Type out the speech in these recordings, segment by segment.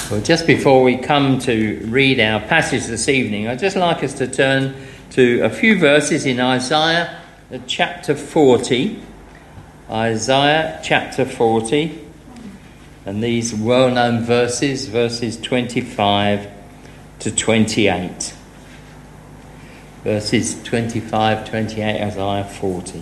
Well, just before we come to read our passage this evening, I'd just like us to turn to a few verses in Isaiah chapter 40. Isaiah chapter 40, and these well-known verses 25 to 28. Verses 25, 28, Isaiah 40.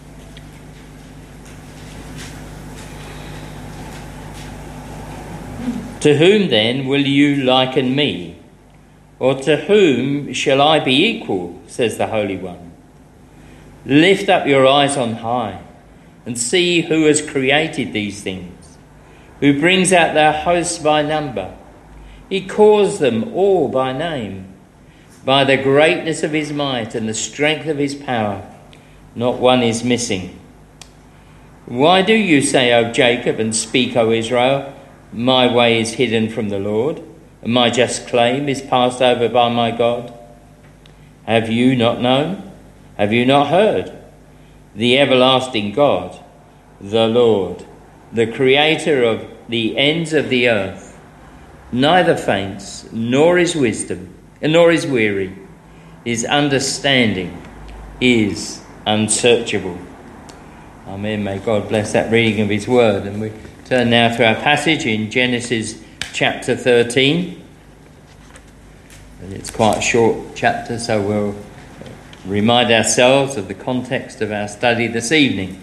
To whom then will you liken me? Or to whom shall I be equal, says the Holy One? Lift up your eyes on high and see who has created these things, who brings out their hosts by number. He calls them all by name. By the greatness of his might and the strength of his power, not one is missing. Why do you say, O Jacob, and speak, O Israel, my way is hidden from the Lord, and my just claim is passed over by my God? Have you not known? Have you not heard? The everlasting God, the Lord, the creator of the ends of the earth, neither faints, nor is weary. His understanding is unsearchable. Amen. May God bless that reading of his word. And we turn now to our passage in Genesis chapter 13. And it's quite a short chapter, so we'll remind ourselves of the context of our study this evening.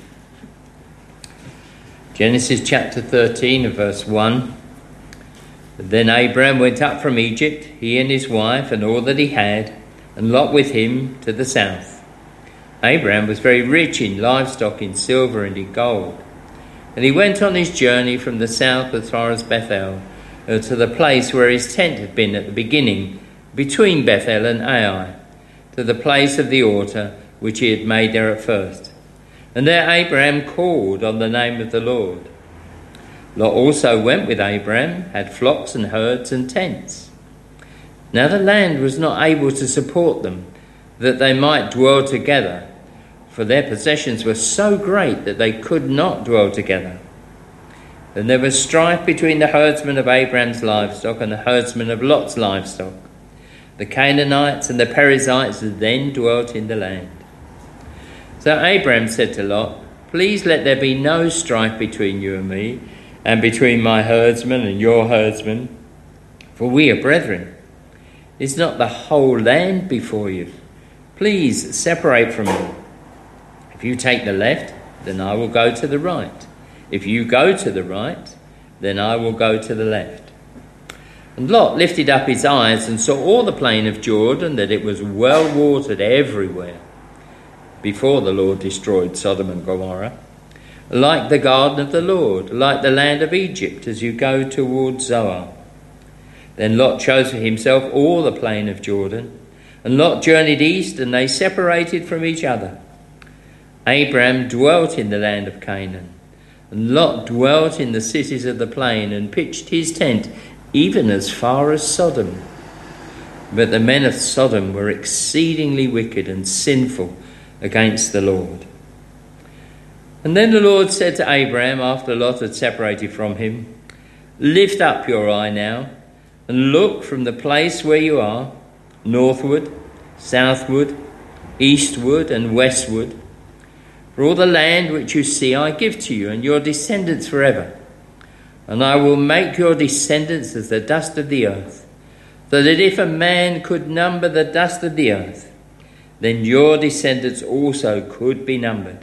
Genesis chapter 13 verse 1. Then Abraham went up from Egypt, he and his wife and all that he had, and Lot with him to the south. Abraham was very rich in livestock, in silver and in gold. And he went on his journey from the south as far as Bethel, to the place where his tent had been at the beginning, between Bethel and Ai, to the place of the altar which he had made there at first. And there Abraham called on the name of the Lord. Lot also went with Abraham, had flocks and herds and tents. Now the land was not able to support them, that they might dwell together, for their possessions were so great that they could not dwell together. And there was strife between the herdsmen of Abraham's livestock and the herdsmen of Lot's livestock. The Canaanites and the Perizzites then dwelt in the land. So Abraham said to Lot, "Please let there be no strife between you and me, and between my herdsmen and your herdsmen, for we are brethren. Is not the whole land before you? Please separate from me. If you take the left, then I will go to the right. If you go to the right, then I will go to the left." And Lot lifted up his eyes and saw all the plain of Jordan, that it was well watered everywhere, before the Lord destroyed Sodom and Gomorrah, like the garden of the Lord, like the land of Egypt, as you go towards Zoar. Then Lot chose for himself all the plain of Jordan, and Lot journeyed east, and they separated from each other. Abraham dwelt in the land of Canaan, and Lot dwelt in the cities of the plain, and pitched his tent even as far as Sodom. But the men of Sodom were exceedingly wicked and sinful against the Lord. And then the Lord said to Abraham, after Lot had separated from him, "Lift up your eye now, and look from the place where you are, northward, southward, eastward and westward. For all the land which you see I give to you and your descendants forever. And I will make your descendants as the dust of the earth, so that if a man could number the dust of the earth, then your descendants also could be numbered.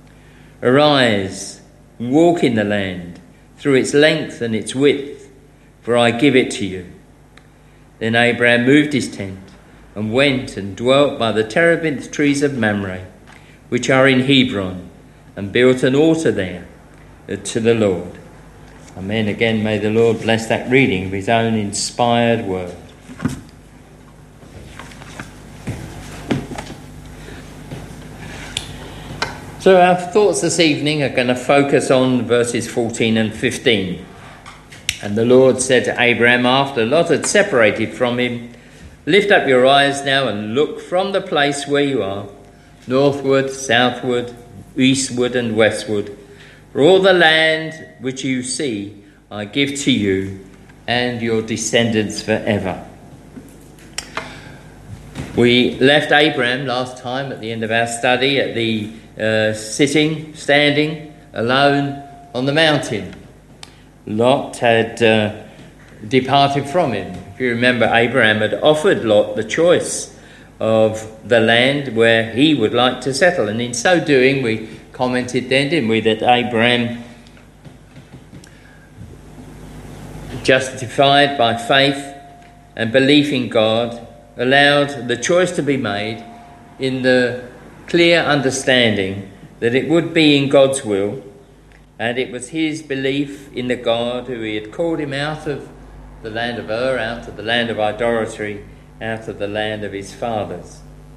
Arise, walk in the land, through its length and its width, for I give it to you." Then Abraham moved his tent and went and dwelt by the terebinth trees of Mamre, which are in Hebron, and built an altar there to the Lord. Amen. Again, may the Lord bless that reading of his own inspired word. So our thoughts this evening are going to focus on verses 14 and 15. And the Lord said to Abraham after Lot had separated from him, "Lift up your eyes now and look from the place where you are, northward, southward, eastward and westward. For all the land which you see I give to you and your descendants forever. We left Abraham last time at the end of our study at the standing alone on the mountain. Lot had departed from him. If you remember, Abraham had offered Lot the choice of the land where he would like to settle, and in so doing we commented then, didn't we, that Abraham, justified by faith and belief in God, allowed the choice to be made in the clear understanding that it would be in God's will, and it was his belief in the God who he had called him out of the land of Ur, out of the land of idolatry, out of the land of his fathers.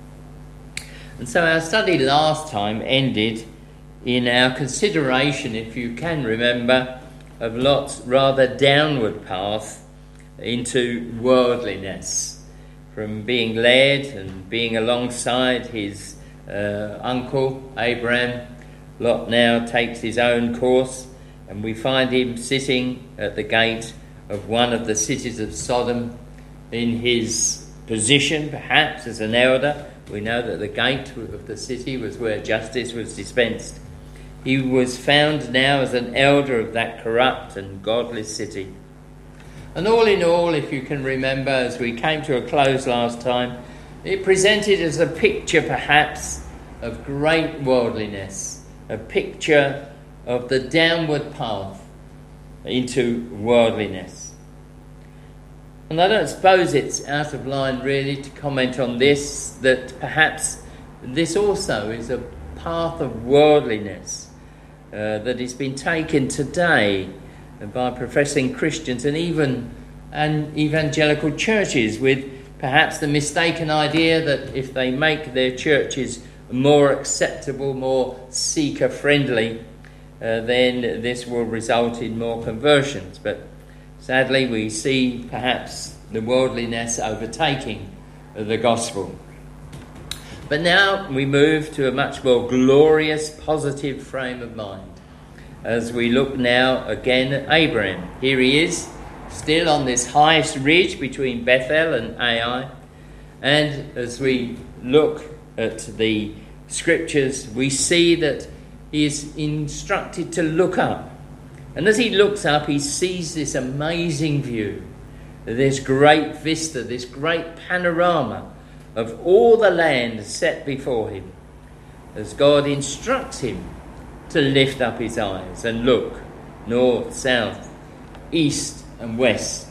And so our study last time ended in our consideration, if you can remember, of Lot's rather downward path into worldliness. From being led and being alongside his uncle Abraham, Lot now takes his own course, and we find him sitting at the gate of one of the cities of Sodom in his position, perhaps as an elder. We know that the gate of the city was where justice was dispensed. He was found now as an elder of that corrupt and godless city. And all in all, if you can remember, as we came to a close last time, it presented as a picture perhaps of great worldliness, a picture of the downward path into worldliness. And I don't suppose it's out of line really to comment on this, that perhaps this also is a path of worldliness that has been taken today by professing Christians and even evangelical churches, with perhaps the mistaken idea that if they make their churches more acceptable, more seeker-friendly, then this will result in more conversions. But sadly, we see perhaps the worldliness overtaking the gospel. But now we move to a much more glorious, positive frame of mind as we look now again at Abraham. Here he is, still on this highest ridge between Bethel and Ai. And as we look at the scriptures, we see that he is instructed to look up. And as he looks up, he sees this amazing view, this great vista, this great panorama of all the land set before him, as God instructs him to lift up his eyes and look north, south, east and west.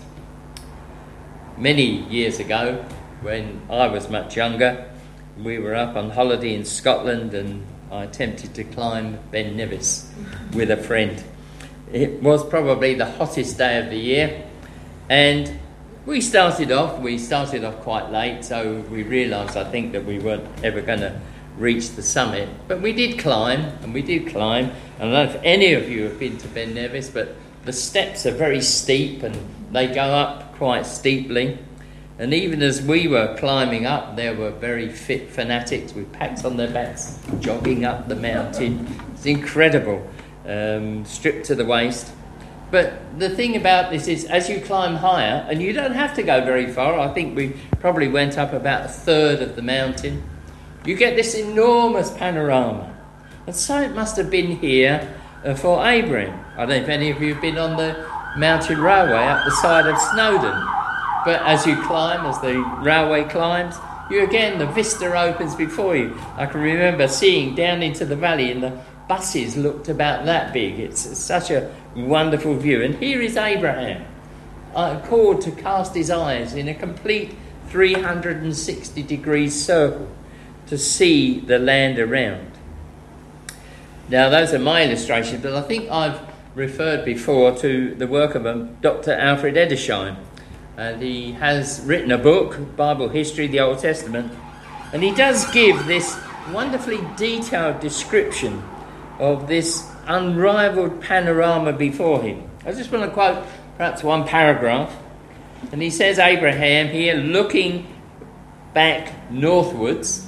Many years ago, when I was much younger, we were up on holiday in Scotland and I attempted to climb Ben Nevis with a friend. It was probably the hottest day of the year, and we started off quite late, so we realised, I think, that we weren't ever going to reach the summit. But we did climb. I don't know if any of you have been to Ben Nevis, but the steps are very steep and they go up quite steeply. And even as we were climbing up, there were very fit fanatics with packs on their backs, jogging up the mountain. It's incredible, stripped to the waist. But the thing about this is, as you climb higher, and you don't have to go very far, I think we probably went up about a third of the mountain, you get this enormous panorama. And so it must have been here for Abraham. I don't know if any of you have been on the mountain railway up the side of Snowdon. But as you climb, as the railway climbs, the vista opens before you. I can remember seeing down into the valley, and the buses looked about that big. It's such a wonderful view. And here is Abraham, called to cast his eyes in a complete 360-degree circle to see the land around. Now, those are my illustrations, but I think I've referred before to the work of Dr. Alfred Edersheim. And he has written a book, Bible History, the Old Testament, and he does give this wonderfully detailed description of this unrivaled panorama before him. I just want to quote perhaps one paragraph. And he says, Abraham here, looking back northwards,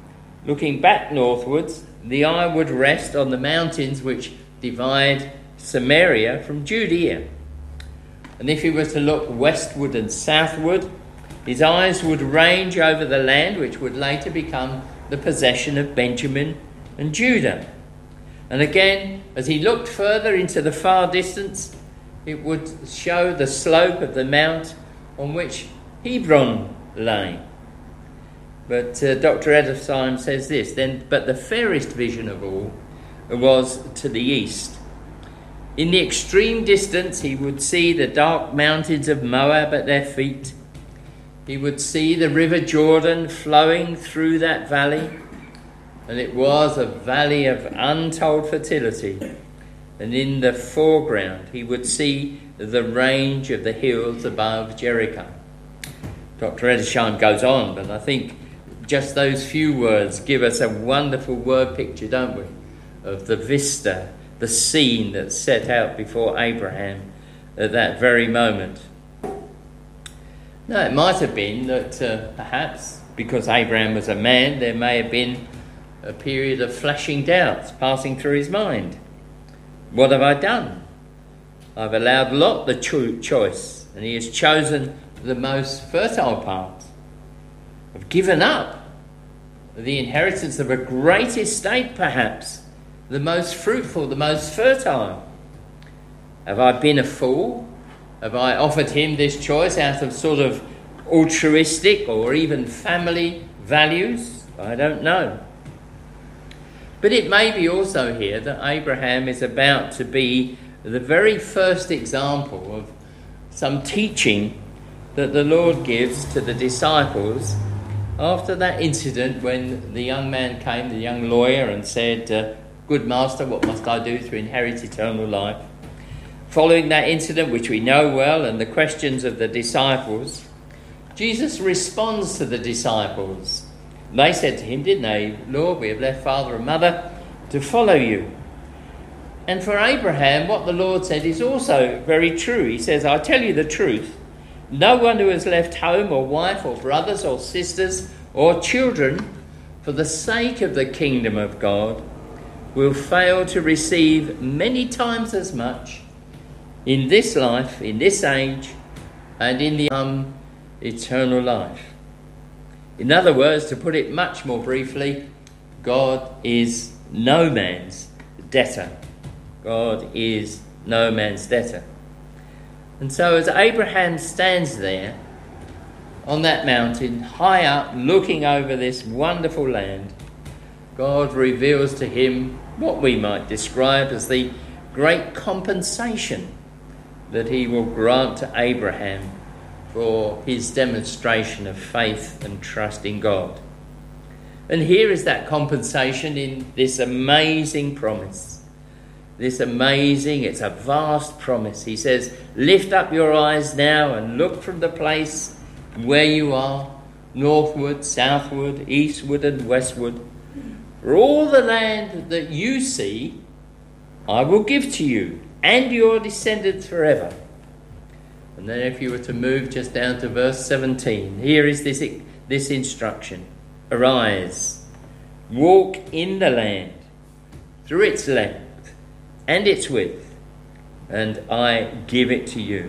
the eye would rest on the mountains which divide Samaria from Judea. And if he were to look westward and southward, his eyes would range over the land which would later become the possession of Benjamin and Judah. And again, as he looked further into the far distance, it would show the slope of the mount on which Hebron lay. But Dr. Edersheim says this, but the fairest vision of all was to the east. In the extreme distance, he would see the dark mountains of Moab at their feet. He would see the river Jordan flowing through that valley, and it was a valley of untold fertility. And in the foreground, he would see the range of the hills above Jericho. Dr. Edersheim goes on, but I think just those few words give us a wonderful word picture, don't we, of the vista, the scene that's set out before Abraham at that very moment. Now, it might have been that perhaps, because Abraham was a man, there may have been a period of flashing doubts passing through his mind. What have I done? I've allowed Lot the choice, and he has chosen the most fertile part. I've given up the inheritance of a great estate, perhaps, the most fruitful, the most fertile. Have I been a fool? Have I offered him this choice out of sort of altruistic or even family values? I don't know. But it may be also here that Abraham is about to be the very first example of some teaching that the Lord gives to the disciples after that incident when the young man came, the young lawyer, and said, "Good master, what must I do to inherit eternal life?" Following that incident, which we know well, and the questions of the disciples, Jesus responds to the disciples. They said to him, didn't they, "Lord, we have left father and mother to follow you." And for Abraham, what the Lord said is also very true. He says, "I tell you the truth, no one who has left home or wife or brothers or sisters or children for the sake of the kingdom of God will fail to receive many times as much in this life, in this age, and in the eternal life." In other words, to put it much more briefly, God is no man's debtor. God is no man's debtor. And so as Abraham stands there on that mountain, high up, looking over this wonderful land, God reveals to him what we might describe as the great compensation that he will grant to Abraham for his demonstration of faith and trust in God. And here is that compensation in this amazing promise. It's a vast promise. He says, "Lift up your eyes now and look from the place where you are, northward, southward, eastward and westward. For all the land that you see, I will give to you and your descendants forever." And then if you were to move just down to verse 17, here is this instruction. "Arise, walk in the land, through its length and its width, and I give it to you."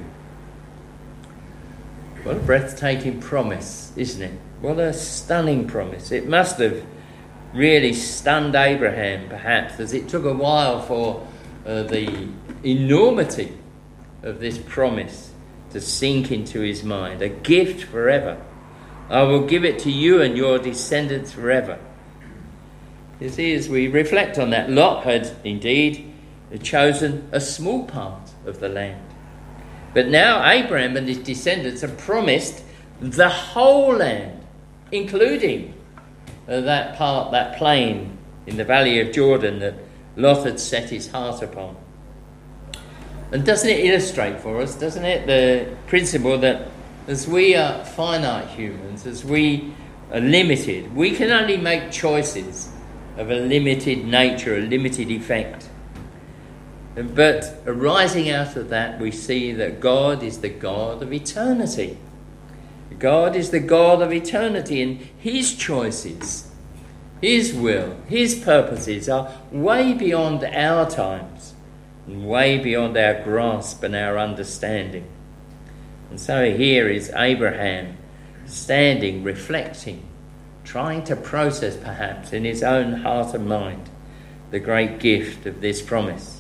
What a breathtaking promise, isn't it? What a stunning promise. It must have really stunned Abraham, perhaps, as it took a while for the enormity of this promise to sink into his mind. A gift forever. "I will give it to you and your descendants forever." You see, as we reflect on that, Lot had indeed chosen a small part of the land. But now Abraham and his descendants are promised the whole land, including that part, that plain in the valley of Jordan that Lot had set his heart upon. And doesn't it illustrate for us, doesn't it, the principle that as we are finite humans, as we are limited, we can only make choices of a limited nature, a limited effect. But arising out of that, we see that God is the God of eternity. God is the God of eternity, and his choices, his will, his purposes are way beyond our times and way beyond our grasp and our understanding. And so here is Abraham standing, reflecting, trying to process perhaps in his own heart and mind the great gift of this promise.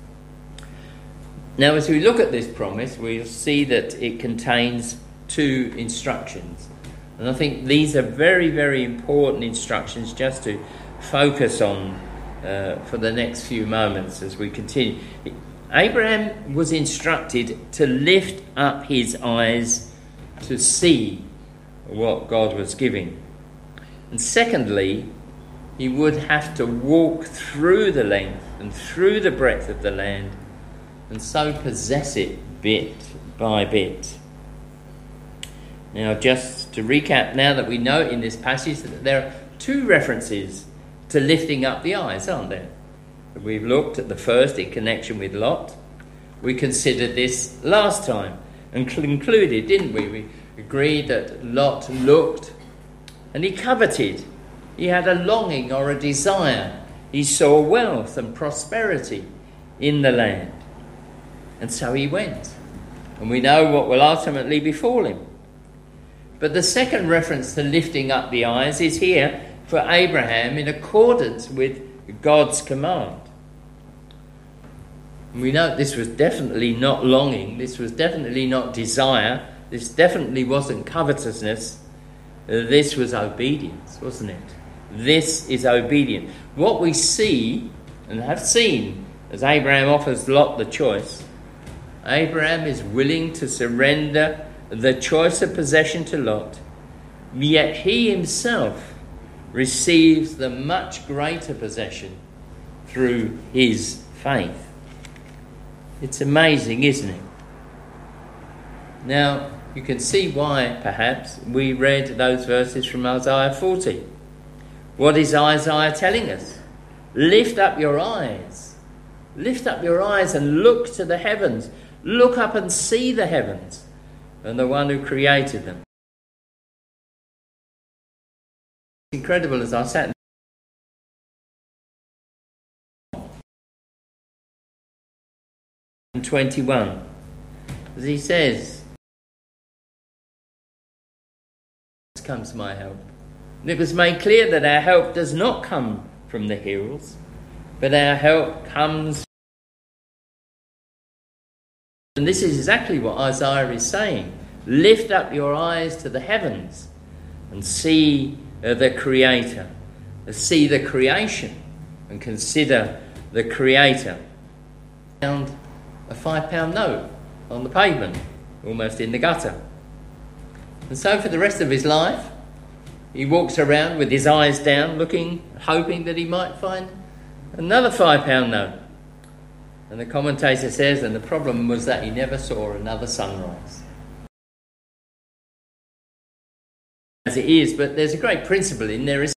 Now, as we look at this promise, we'll see that it contains two instructions. And I think these are very, very important instructions just to focus on for the next few moments as we continue. Abraham was instructed to lift up his eyes to see what God was giving. And secondly, he would have to walk through the length and through the breadth of the land and so possess it bit by bit. Now, just to recap, now that we know in this passage that there are two references to lifting up the eyes, aren't there? We've looked at the first in connection with Lot. We considered this last time and concluded, didn't we? We agreed that Lot looked and he coveted. He had a longing or a desire. He saw wealth and prosperity in the land. And so he went. And we know what will ultimately befall him. But the second reference to lifting up the eyes is here for Abraham in accordance with God's command. And we know this was definitely not longing. This was definitely not desire. This definitely wasn't covetousness. This was obedience, wasn't it? This is obedience. What we see and have seen as Abraham offers Lot the choice, Abraham is willing to surrender the choice of possession to Lot, yet he himself receives the much greater possession through his faith. It's amazing, isn't it? Now, you can see why, perhaps, we read those verses from Isaiah 40. What is Isaiah telling us? Lift up your eyes. Lift up your eyes and look to the heavens. Look up and see the heavens and the one who created them. It's incredible as I sat in 21, as he says, comes my help. And it was made clear that our help does not come from the hills, but our help comes. And this is exactly what Isaiah is saying. Lift up your eyes to the heavens and see the Creator. See the creation and consider the Creator. Found a £5 note on the pavement, almost in the gutter. And so for the rest of his life, he walks around with his eyes down, looking, hoping that he might find another £5 note. And the commentator says, and the problem was that he never saw another sunrise. As it is, but there's a great principle in there.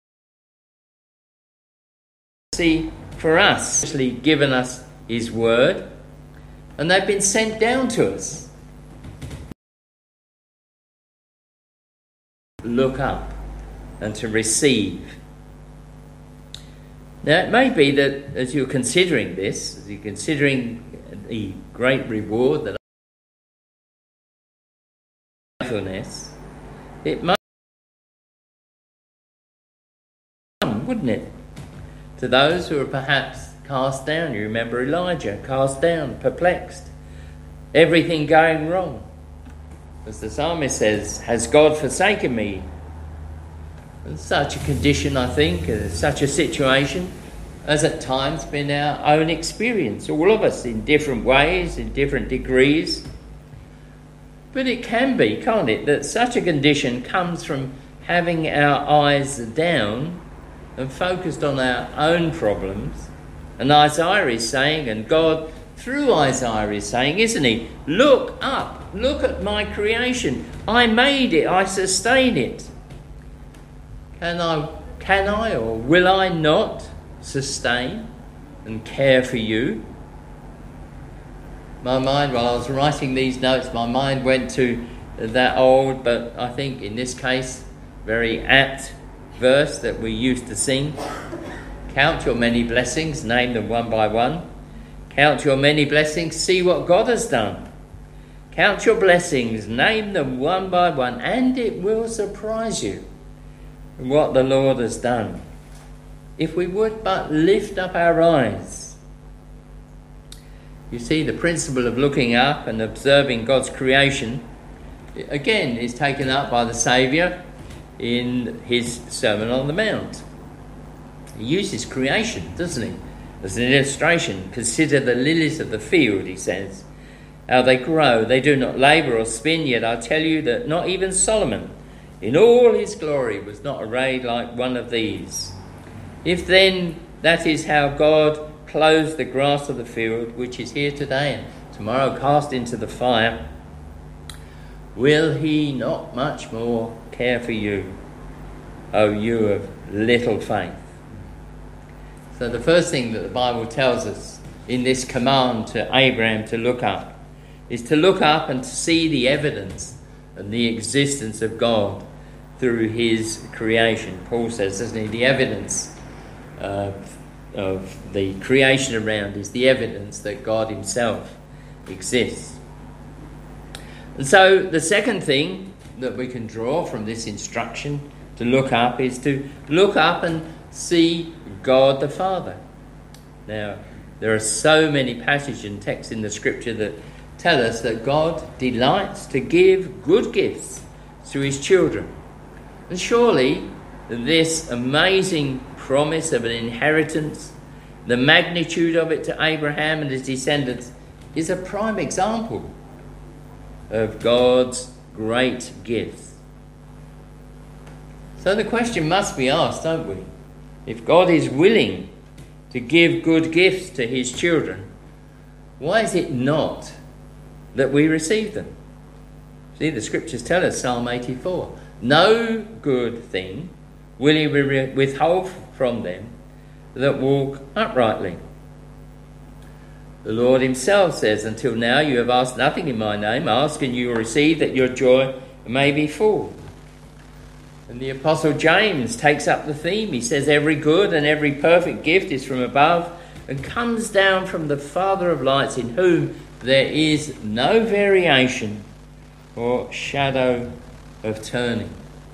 See, for us, he's actually given us his word, and they've been sent down to us. Look up and to receive. Now, it may be that as you're considering this, as you're considering the great reward that faithfulness, it might come, wouldn't it, to those who are perhaps cast down. You remember Elijah, cast down, perplexed, everything going wrong. As the psalmist says, has God forsaken me? And such a condition, I think, such a situation, has at times been our own experience, all of us in different ways, in different degrees. But it can be, can't it, that such a condition comes from having our eyes down and focused on our own problems. And Isaiah is saying, and God through Isaiah is saying, isn't he? Look up, look at my creation. I made it, I sustain it. Can I or will I not sustain and care for you? My mind, while I was writing these notes, my mind went to that old, but I think in this case, very apt verse that we used to sing. Count your many blessings, name them one by one. Count your many blessings, see what God has done. Count your blessings, name them one by one, and it will surprise you what the Lord has done. If we would but lift up our eyes. You see, the principle of looking up and observing God's creation, again, is taken up by the Saviour in his Sermon on the Mount. He uses creation, doesn't he, as an illustration. Consider the lilies of the field, he says, how they grow. They do not labour or spin, yet I tell you that not even Solomon in all his glory was not arrayed like one of these. If then that is how God clothes the grass of the field, which is here today and tomorrow cast into the fire, will he not much more care for you, O you of little faith? So the first thing that the Bible tells us in this command to Abraham to look up is to look up and to see the evidence and the existence of God through his creation. Paul says, doesn't he, the evidence of the creation around is the evidence that God himself exists. And so the second thing that we can draw from this instruction to look up is to look up and see God the Father. Now, there are so many passages and texts in the scripture that tell us that God delights to give good gifts to his children. And surely this amazing promise of an inheritance, the magnitude of it to Abraham and his descendants, is a prime example of God's great gifts. So the question must be asked, don't we? If God is willing to give good gifts to his children, why is it not that we receive them? See, the scriptures tell us, Psalm 84, no good thing will he withhold from them that walk uprightly. The Lord himself says, until now you have asked nothing in my name. Ask and you will receive, that your joy may be full. And the Apostle James takes up the theme. He says, every good and every perfect gift is from above and comes down from the Father of lights, in whom there is no variation or shadow of turning.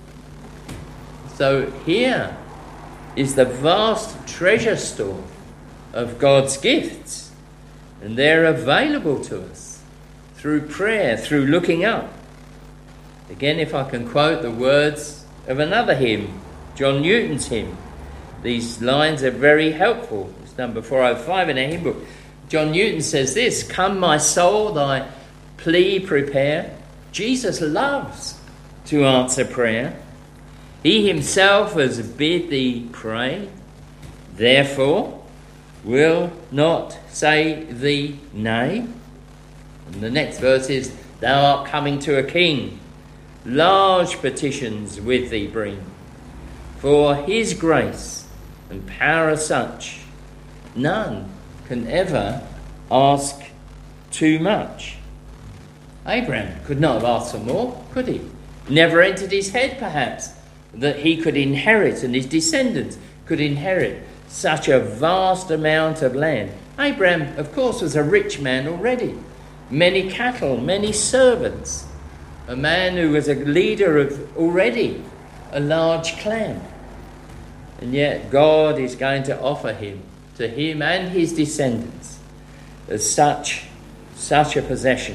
So here is the vast treasure store of God's gifts, and they're available to us through prayer, through looking up. Again, if I can quote the words of another hymn, John Newton's hymn. These lines are very helpful. It's number 405 in our hymn book. John Newton says this, come my soul, thy plea prepare. Jesus loves to answer prayer. He himself has bid thee pray. Therefore will not say thee nay. And the next verse is, thou art coming to a king. Large petitions with thee bring. For his grace and power are such, none can ever ask too much. Abraham could not have asked for more, could he? Never entered his head, perhaps, that he could inherit and his descendants could inherit such a vast amount of land. Abraham, of course, was a rich man already. Many cattle, many servants. A man who was a leader of already a large clan. And yet God is going to offer him, to him and his descendants, as such a possession.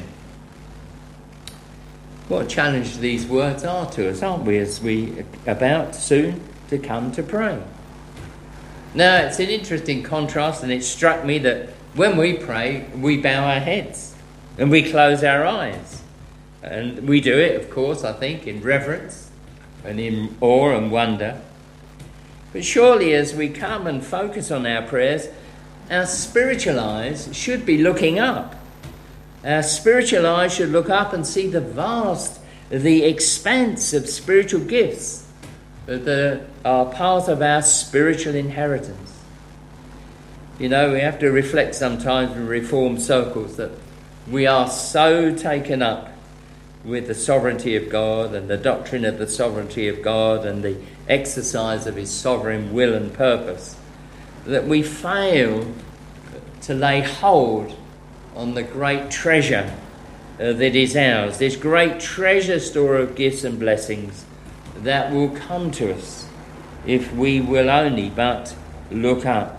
What a challenge these words are to us, aren't we, as we are about soon to come to pray. Now, it's an interesting contrast, and it struck me that when we pray, we bow our heads and we close our eyes. And we do it, of course, I think, in reverence and in awe and wonder. But surely as we come and focus on our prayers, our spiritual eyes should be looking up. Our spiritual eyes should look up and see the expanse of spiritual gifts that are part of our spiritual inheritance. You know, we have to reflect sometimes in Reformed circles that we are so taken up with the sovereignty of God and the doctrine of the sovereignty of God and the exercise of his sovereign will and purpose, that we fail to lay hold on the great treasure that is ours, this great treasure store of gifts and blessings that will come to us if we will only but look up.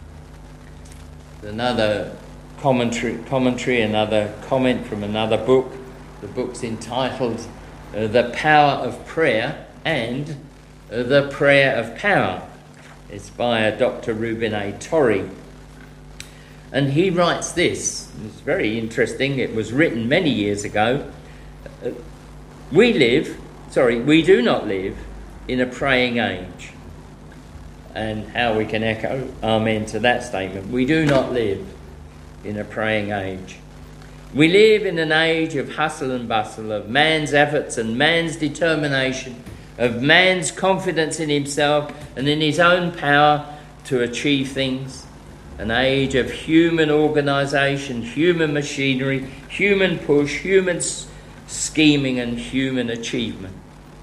Another commentary, another comment from another book. The book's entitled The Power of Prayer and The Prayer of Power. It's by a Dr. Ruben A. Torrey. And he writes this. It's very interesting. It was written many years ago. We do not live in a praying age. And how we can echo amen to that statement. We do not live in a praying age. We live in an age of hustle and bustle, of man's efforts and man's determination, of man's confidence in himself and in his own power to achieve things. An age of human organisation, human machinery, human push, human scheming and human achievement.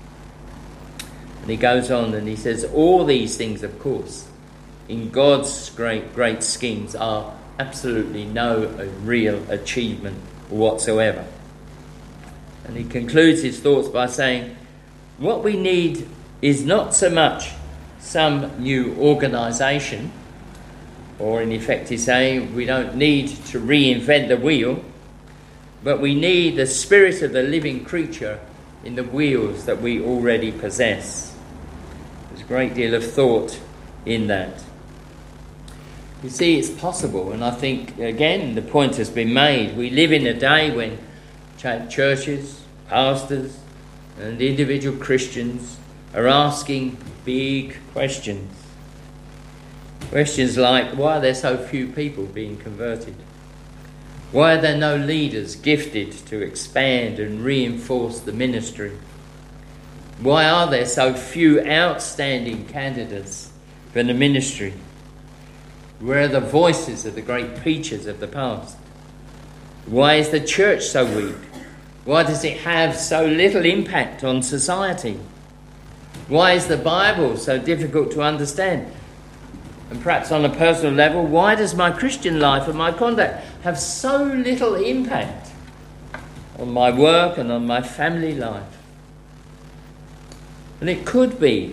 And he goes on and he says, all these things, of course, in God's great schemes are absolutely no real achievement whatsoever. And he concludes his thoughts by saying, what we need is not so much some new organisation, or in effect he's saying we don't need to reinvent the wheel, but we need the spirit of the living creature in the wheels that we already possess. There's a great deal of thought in that. You see, it's possible, and I think, again, the point has been made. We live in a day when churches, pastors, and individual Christians are asking big questions. Questions like, why are there so few people being converted? Why are there no leaders gifted to expand and reinforce the ministry? Why are there so few outstanding candidates for the ministry? Where are the voices of the great preachers of the past? Why is the church so weak? Why does it have so little impact on society? Why is the Bible so difficult to understand? And perhaps on a personal level, why does my Christian life and my conduct have so little impact on my work and on my family life? And it could be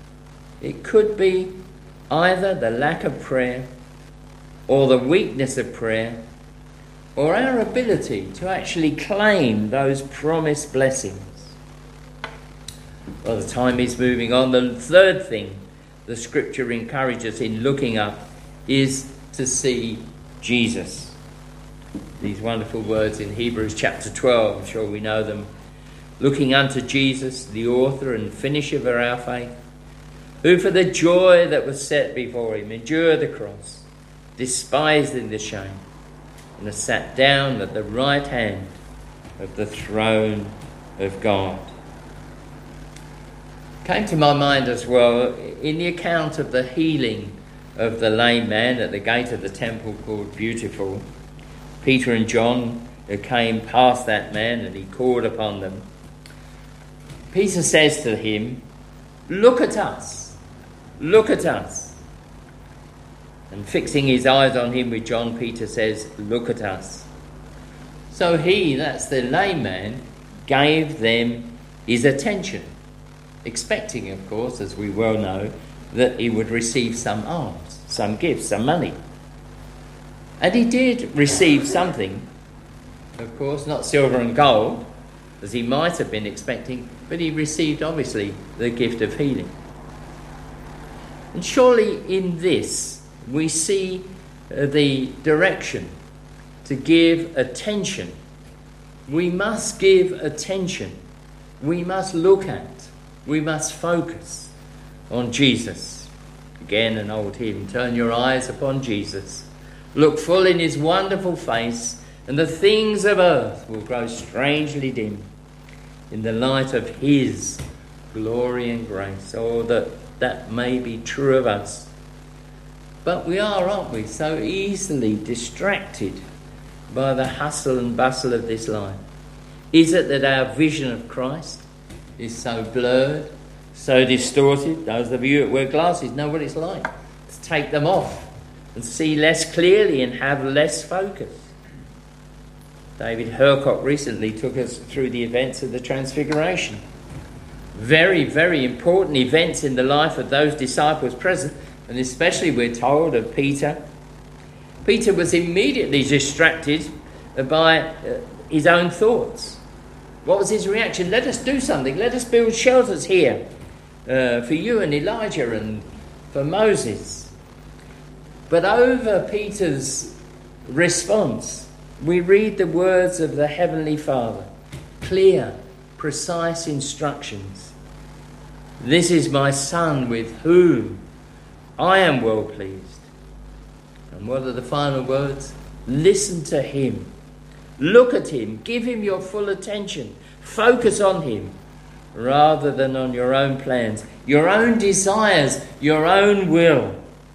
either the lack of prayer or the weakness of prayer or our ability to actually claim those promised blessings. Well, the time is moving on. The third thing the scripture encourages in looking up is to see Jesus. These wonderful words in Hebrews chapter 12, I'm sure we know them. Looking unto Jesus, the author and finisher of our faith, who for the joy that was set before him endured the cross, despising the shame, and has sat down at the right hand of the throne of God. Came to my mind as well in the account of the healing of the lame man at the gate of the temple called Beautiful. Peter and John came past that man and he called upon them. Peter says to him, "Look at us, look at us." And fixing his eyes on him with John, Peter says, "Look at us." So he, that's the lame man, gave them his attention, expecting, of course, as we well know, that he would receive some alms, some gifts, some money. And he did receive something, of course, not silver and gold, as he might have been expecting, but he received, obviously, the gift of healing. And surely in this, we see the direction to give attention. We must give attention. We must look at, we must focus on Jesus. Again, an old hymn, turn your eyes upon Jesus. Look full in his wonderful face, and the things of earth will grow strangely dim in the light of his glory and grace. Oh, that may be true of us. But we are, aren't we, so easily distracted by the hustle and bustle of this life. Is it that our vision of Christ is so blurred, so distorted? Those of you that wear glasses know what it's like to take them off and see less clearly and have less focus. David Hurcock recently took us through the events of the Transfiguration. Very, very important events in the life of those disciples present, and especially we're told of Peter. Peter was immediately distracted by his own thoughts. What was his reaction? Let us do something. Let us build shelters here for you and Elijah and for Moses. But over Peter's response, we read the words of the Heavenly Father. Clear, precise instructions. This is my Son with whom I am well pleased. And what are the final words? Listen to him. Look at him. Give him your full attention. Focus on him rather than on your own plans, your own desires, your own will.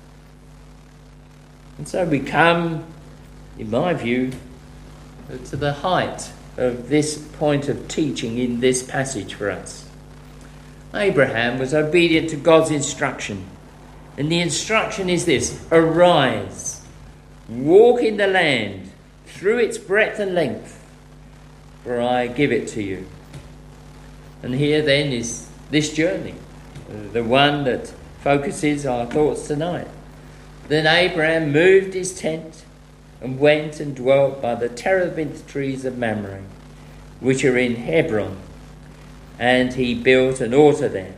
And so we come, in my view, to the height of this point of teaching in this passage for us. Abraham was obedient to God's instruction. And the instruction is this: arise, walk in the land through its breadth and length, for I give it to you. And here then is this journey, the one that focuses our thoughts tonight. Then Abraham moved his tent and went and dwelt by the terebinth trees of Mamre, which are in Hebron, and he built an altar there.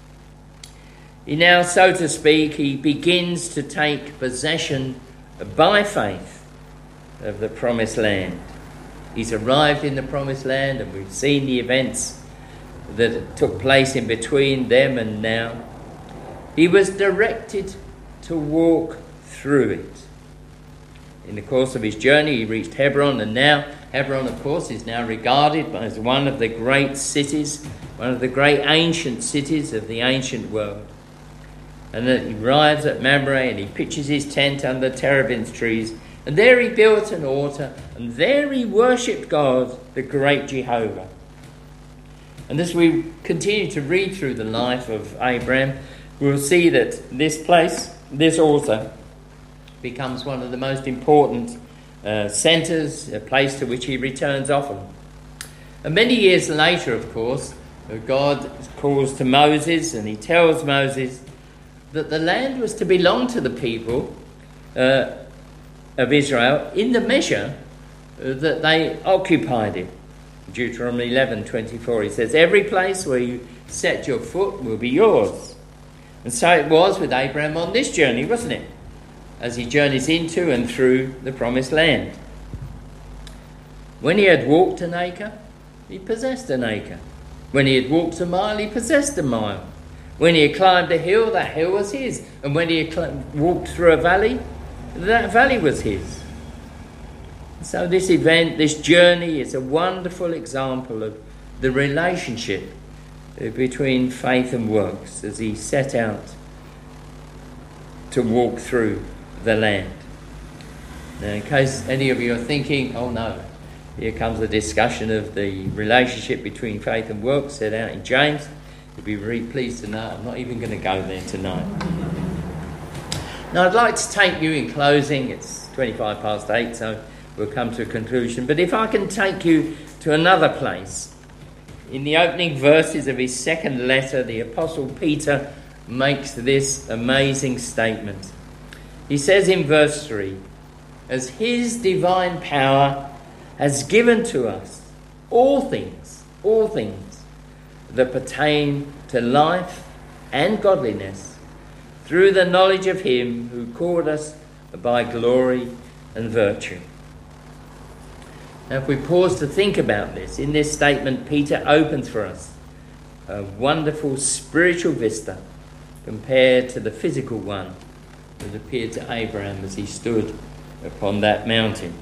He now, so to speak, he begins to take possession by faith of the promised land. He's arrived in the promised land, and we've seen the events that took place in between them and now. He was directed to walk through it. In the course of his journey, he reached Hebron, and now Hebron, of course, is now regarded as one of the great cities, one of the great ancient cities of the ancient world. And then he arrives at Mamre and he pitches his tent under terebinth trees, and there he built an altar, and there he worshipped God, the great Jehovah. And as we continue to read through the life of Abraham, we'll see that this place, this altar, becomes one of the most important centres, a place to which he returns often. And many years later, of course, God calls to Moses, and he tells Moses that the land was to belong to the people of Israel in the measure that they occupied it. Deuteronomy 11:24, he says, every place where you set your foot will be yours. And so it was with Abraham on this journey, wasn't it? As he journeys into and through the promised land. When he had walked an acre, he possessed an acre. When he had walked a mile, he possessed a mile. When he had climbed a hill, that hill was his. And when he had walked through a valley, that valley was his. So this event, this journey, is a wonderful example of the relationship between faith and works as he set out to walk through the land. Now, in case any of you are thinking, oh no, here comes a discussion of the relationship between faith and works set out in James, you'll be very pleased to know I'm not even going to go there tonight. Now, I'd like to take you in closing, it's 8:25, so we'll come to a conclusion, but if I can take you to another place. In the opening verses of his second letter, the Apostle Peter makes this amazing statement. He says in verse 3, as his divine power has given to us all things that pertain to life and godliness through the knowledge of him who called us by glory and virtue. Now, if we pause to think about this, in this statement, Peter opens for us a wonderful spiritual vista compared to the physical one that appeared to Abraham as he stood upon that mountain.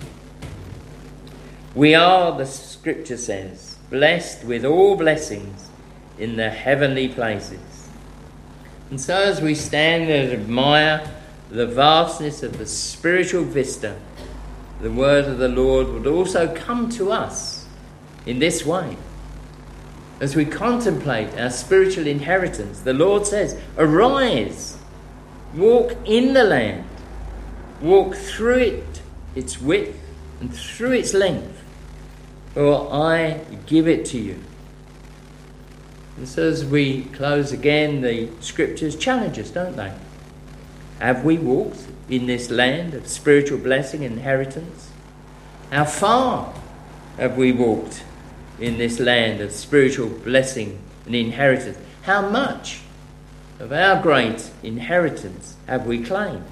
We are, the scripture says, blessed with all blessings in the heavenly places. And so as we stand and admire the vastness of the spiritual vista, the word of the Lord would also come to us in this way. As we contemplate our spiritual inheritance, the Lord says, arise, walk in the land, walk through it, its width, and through its length, for I give it to you. And so as we close again, the scriptures challenge us, don't they? Have we walked in this land of spiritual blessing and inheritance? How far have we walked in this land of spiritual blessing and inheritance? How much of our great inheritance have we claimed?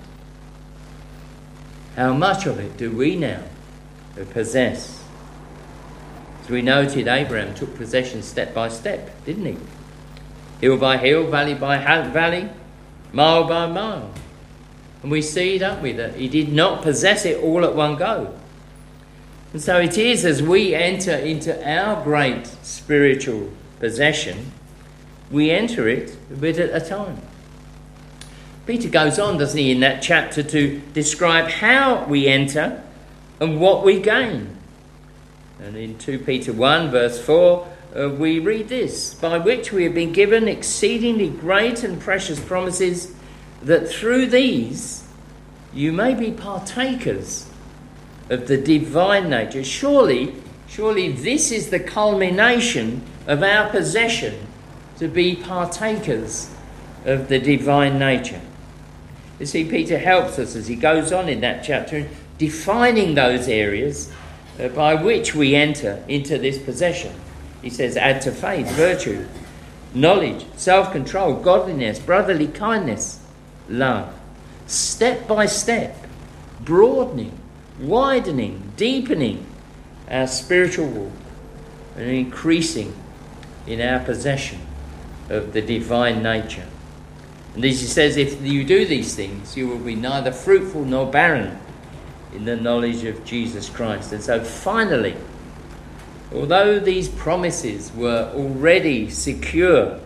How much of it do we now possess? As we noted, Abraham took possession step by step, didn't he? Hill by hill, valley by valley, mile by mile. And we see, don't we, that he did not possess it all at one go. And so it is as we enter into our great spiritual possession, we enter it a bit at a time. Peter goes on, doesn't he, in that chapter to describe how we enter and what we gain. And in 2 Peter 1 verse 4, we read this, by which we have been given exceedingly great and precious promises, that through these you may be partakers of the divine nature. Surely this is the culmination of our possession, to be partakers of the divine nature. You see, Peter helps us as he goes on in that chapter, defining those areas by which we enter into this possession. He says, add to faith, virtue, knowledge, self-control, godliness, brotherly kindness, love. Step by step, broadening, widening, deepening our spiritual walk and increasing in our possession of the divine nature. And as he says, if you do these things, you will be neither fruitful nor barren in the knowledge of Jesus Christ. And so finally, although these promises were already secure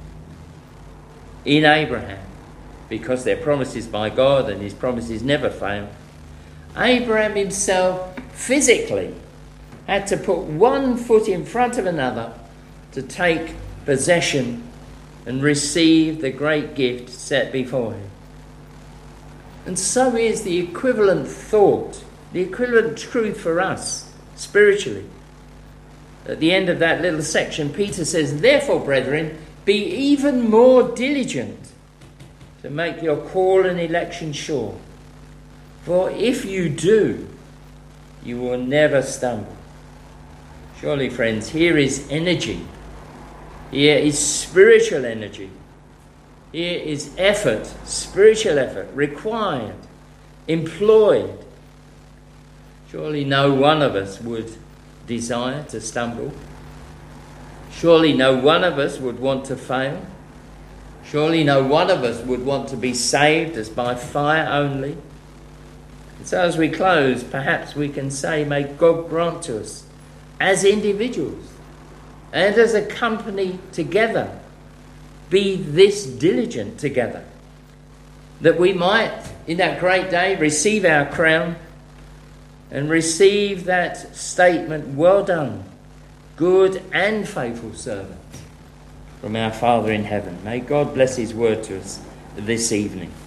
in Abraham, because they're promises by God and his promises never fail, Abraham himself physically had to put one foot in front of another to take possession and receive the great gift set before him. And so is the equivalent thought, the equivalent truth for us spiritually. At the end of that little section, Peter says, therefore, brethren, be even more diligent to make your call and election sure. For if you do, you will never stumble. Surely, friends, here is energy. Here is spiritual energy. Here is effort, spiritual effort, required, employed. Surely no one of us would desire to stumble. Surely no one of us would want to fail. Surely no one of us would want to be saved as by fire only. And so as we close, perhaps we can say, may God grant to us, as individuals and as a company together, be this diligent together, that we might, in that great day, receive our crown and receive that statement, well done, good and faithful servant, from our Father in heaven. May God bless his word to us this evening.